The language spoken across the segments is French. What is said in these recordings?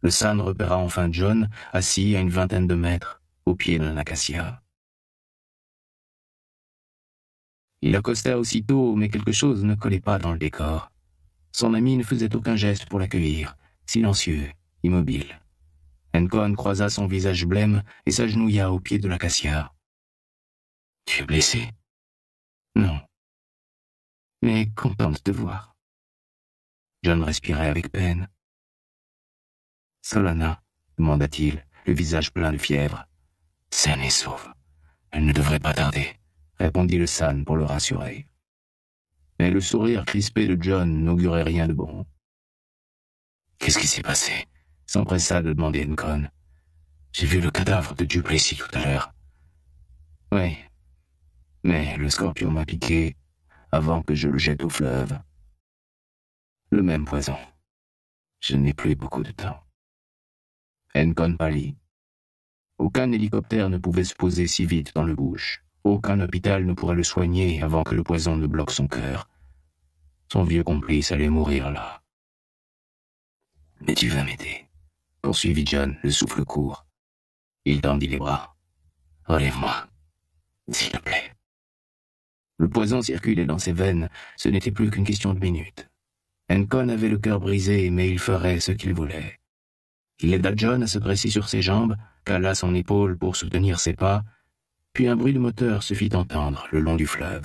Le San repéra enfin John, assis à une vingtaine de mètres, au pied d'un acacia. Il accosta aussitôt, mais quelque chose ne collait pas dans le décor. Son ami ne faisait aucun geste pour l'accueillir, silencieux, immobile. Encon croisa son visage blême et s'agenouilla au pied de l'acacia. « Tu es blessé ?»« Non. Mais content de te voir. » John respirait avec peine. « Solana ?» demanda-t-il, le visage plein de fièvre. « Saine et sauve. Elle ne devrait pas tarder, » répondit le San pour le rassurer. Mais le sourire crispé de John n'augurait rien de bon. « Qu'est-ce qui s'est passé ?» s'empressa de demander Encon. « J'ai vu le cadavre de Duplessis tout à l'heure. »« Oui, mais le scorpion m'a piqué avant que je le jette au fleuve. Le même poison. Je n'ai plus beaucoup de temps. » Encon pâlit. Aucun hélicoptère ne pouvait se poser si vite dans le bush. Aucun hôpital ne pourrait le soigner avant que le poison ne bloque son cœur. Son vieux complice allait mourir là. « Mais tu vas m'aider, » poursuivit John, le souffle court. Il tendit les bras. « Relève-moi, s'il te plaît. » Le poison circulait dans ses veines, ce n'était plus qu'une question de minutes. Encon avait le cœur brisé, mais il ferait ce qu'il voulait. Il aida John à se dresser sur ses jambes, cala son épaule pour soutenir ses pas, puis un bruit de moteur se fit entendre le long du fleuve.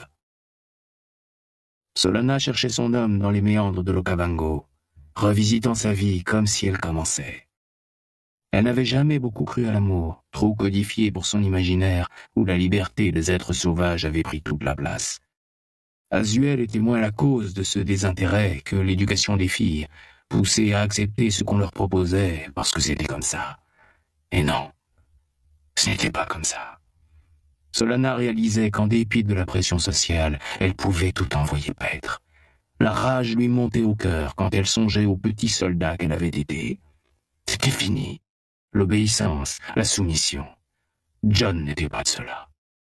Solana cherchait son homme dans les méandres de l'Okavango, revisitant sa vie comme si elle commençait. Elle n'avait jamais beaucoup cru à l'amour, trop codifié pour son imaginaire, où la liberté des êtres sauvages avait pris toute la place. Azuel était moins la cause de ce désintérêt que l'éducation des filles, poussées à accepter ce qu'on leur proposait parce que c'était comme ça. Et non, ce n'était pas comme ça. Solana réalisait qu'en dépit de la pression sociale, elle pouvait tout envoyer paître. La rage lui montait au cœur quand elle songeait au petit soldat qu'elle avait été. C'était fini. L'obéissance, la soumission. John n'était pas de cela.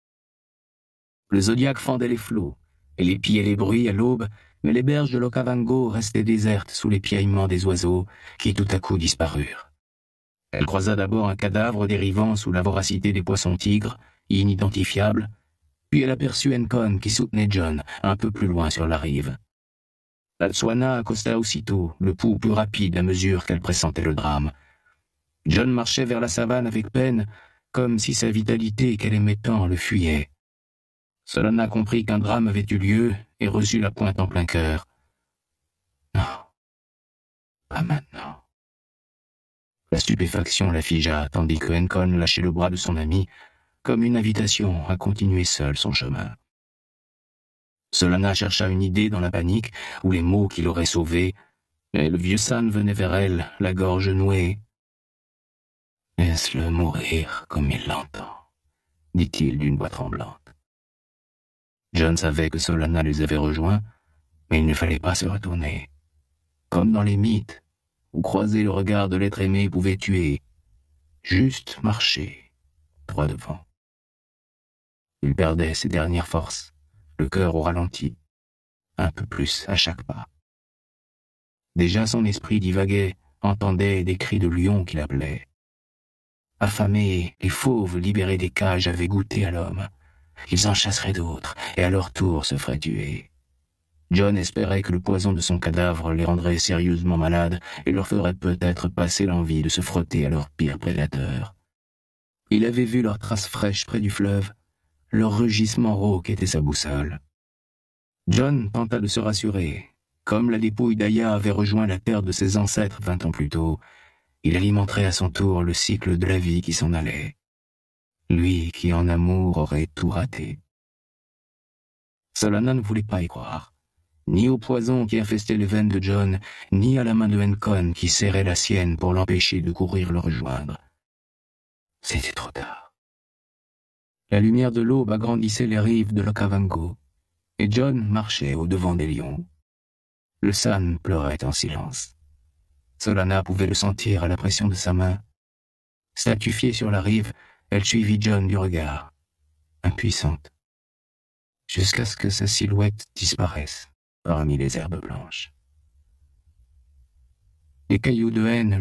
Le Zodiac fendait les flots, elle épiait les bruits à l'aube, mais les berges de l'Okavango restaient désertes sous les piaillements des oiseaux qui tout à coup disparurent. Elle croisa d'abord un cadavre dérivant sous la voracité des poissons-tigres, inidentifiable, puis elle aperçut Encon qui soutenait John un peu plus loin sur la rive. La Tswana accosta aussitôt, le pouls plus rapide à mesure qu'elle pressentait le drame. John marchait vers la savane avec peine, comme si sa vitalité qu'elle aimait tant le fuyait. Solana comprit qu'un drame avait eu lieu et reçut la pointe en plein cœur. Non, pas maintenant. La stupéfaction la figea, tandis que Encon lâchait le bras de son ami, comme une invitation à continuer seul son chemin. Solana chercha une idée dans la panique, ou les mots qui l'auraient sauvé, mais le vieux San venait vers elle, la gorge nouée. « Laisse-le mourir comme il l'entend, » dit-il d'une voix tremblante. John savait que Solana les avait rejoints, mais il ne fallait pas se retourner. Comme dans les mythes, où croiser le regard de l'être aimé pouvait tuer. Juste marcher, droit devant. Il perdait ses dernières forces, le cœur au ralenti, un peu plus à chaque pas. Déjà son esprit divaguait, entendait des cris de lions qui l'appelaient. Affamés, les fauves libérés des cages avaient goûté à l'homme. Ils en chasseraient d'autres, et à leur tour se feraient tuer. John espérait que le poison de son cadavre les rendrait sérieusement malades et leur ferait peut-être passer l'envie de se frotter à leurs pires prédateurs. Il avait vu leurs traces fraîches près du fleuve, leur rugissement rauque était sa boussole. John tenta de se rassurer. Comme la dépouille d'Aya avait rejoint la terre de ses ancêtres 20 ans plus tôt, il alimenterait à son tour le cycle de la vie qui s'en allait. Lui qui en amour aurait tout raté. Solana ne voulait pas y croire. Ni au poison qui infestait les veines de John, ni à la main de Encon qui serrait la sienne pour l'empêcher de courir le rejoindre. C'était trop tard. La lumière de l'aube agrandissait les rives de l'Okavango, et John marchait au-devant des lions. Le San pleurait en silence. Solana pouvait le sentir à la pression de sa main. Statufiée sur la rive, elle suivit John du regard, impuissante, jusqu'à ce que sa silhouette disparaisse parmi les herbes blanches. Les cailloux de haine